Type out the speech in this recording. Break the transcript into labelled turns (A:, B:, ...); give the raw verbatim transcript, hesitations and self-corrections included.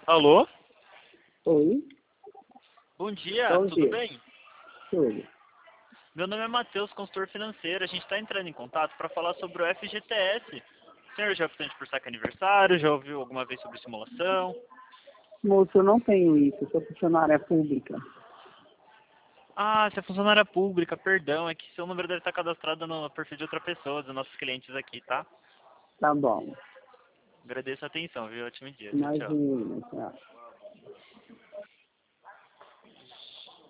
A: Alô?
B: Oi,
A: Bom dia,
B: bom
A: tudo
B: dia.
A: bem?
B: Tudo.
A: Meu nome é Matheus, consultor financeiro. A gente está entrando em contato para falar sobre o F G T S. O senhor já é optante por saque aniversário? Já ouviu alguma vez sobre simulação?
B: Moço, eu não tenho isso, eu sou funcionária pública.
A: Ah, você é funcionária pública, perdão. É que seu número deve estar cadastrado no perfil de outra pessoa, dos nossos clientes aqui, tá?
B: Tá bom.
A: Agradeço a atenção, viu? Ótimo dia. Tchau, tchau.
B: Imagina, tá.